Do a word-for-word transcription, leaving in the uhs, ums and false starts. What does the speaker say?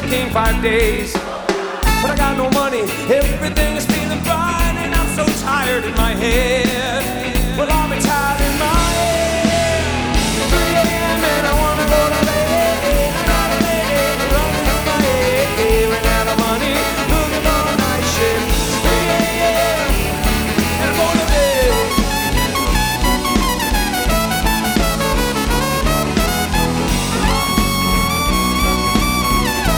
working five days. But I got no money, everything is feeling fine, and I'm so tired in my head.